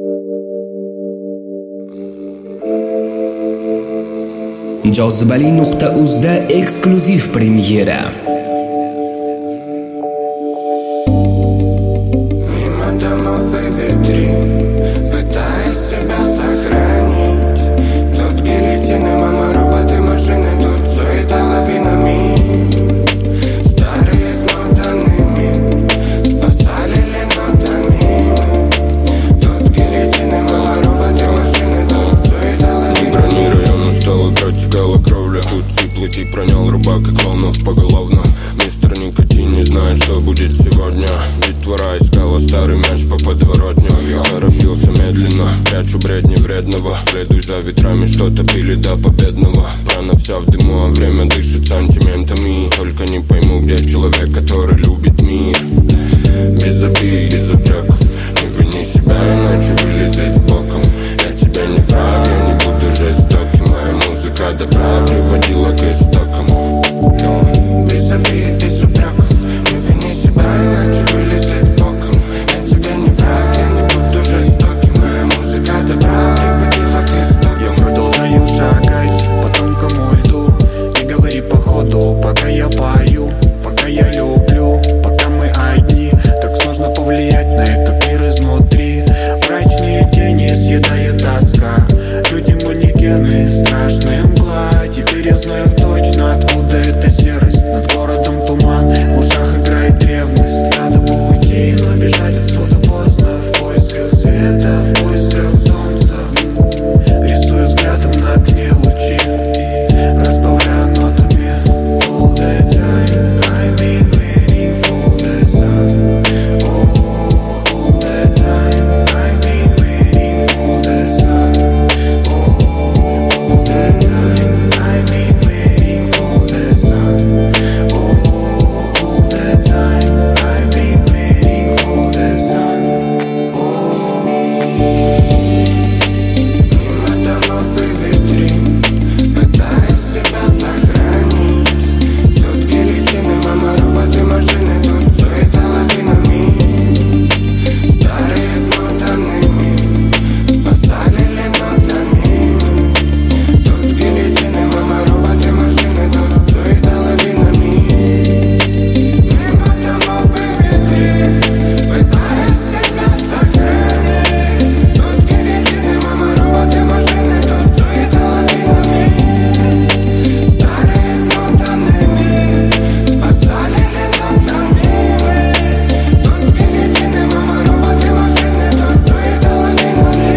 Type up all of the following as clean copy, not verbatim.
Jozibali.uz'da eksklyuziv premyera. Мимо домов и витрин, пытаясь себя сохранить. Тут гильотины, мама, роботы, машины, тут суета лавинами. Старые смотанными спасали ленотами. Тут гильотины, мама, роботы, машины, тут суета лавинами. Брони район устал, протекала кровля. Тут сиплый пронял рубак и клоунов поголовно. Мистер Никотин не знает, что будет сегодня. Детвора искала старый мяч по подворотню. Я торопился медленно, прячу бредни вредного. Следуй за ветрами, что-то пили до победного. Рана вся в дыму, а время дышит сантиментами. Только не пойму, где человек, который любит мир. Без обид, без упреков, не вини себя, иначе вылезет боком. Я тебя не враг, я не буду жестоким. Моя музыка добра приводила к истокам. Без обид, без упреков, не вини себя, иначе вылезет боком. Я тебя не враг, я не буду жестоким. Моя музыка добра приводила к истокам. Я продолжаю шагать по тонкому льду. Не говори по ходу, пока я пою, пока я люблю, пока мы одни. Так сложно повлиять на этот мир изнутри. Мрачные тени съедает тоска. Люди манекены, страшная мгла. Теперь я знаю точно, откуда эта серость. Над городом туман, в ушах играет ревность. Надо бы уйти, но бежать отсюда поздно. В поисках света, в поисках солнца. Рисую взглядом на окне лучи, разбавляю нотами. All the time I've been waiting for the sun. All the time I've been waiting for the sun. All the time I've been waiting for the sun. All the time I've been waiting for the sun. Мимо домов и витрин, пытаясь себя сохранить. Тут гильотины, мама, роботы, машины, тут суета лавинами. Старые смотанными спасали ленотами. Тут гильотины, мама, роботы, машины, тут суета лавинами. Мимо домов и витрин, пытаясь себя сохранить. Тут гильотины, мама, роботы, машины, тут суета лавинами. Старые смотанными спасали ленотами. Тут гильотины, мама, роботы, машины, тут суета лавинами.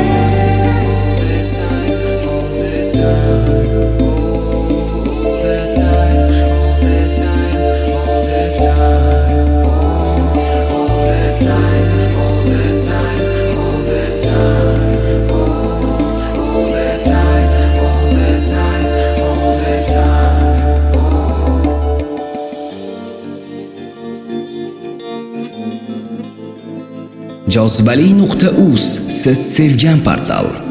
Jozibali.uz, siz sevgan portal.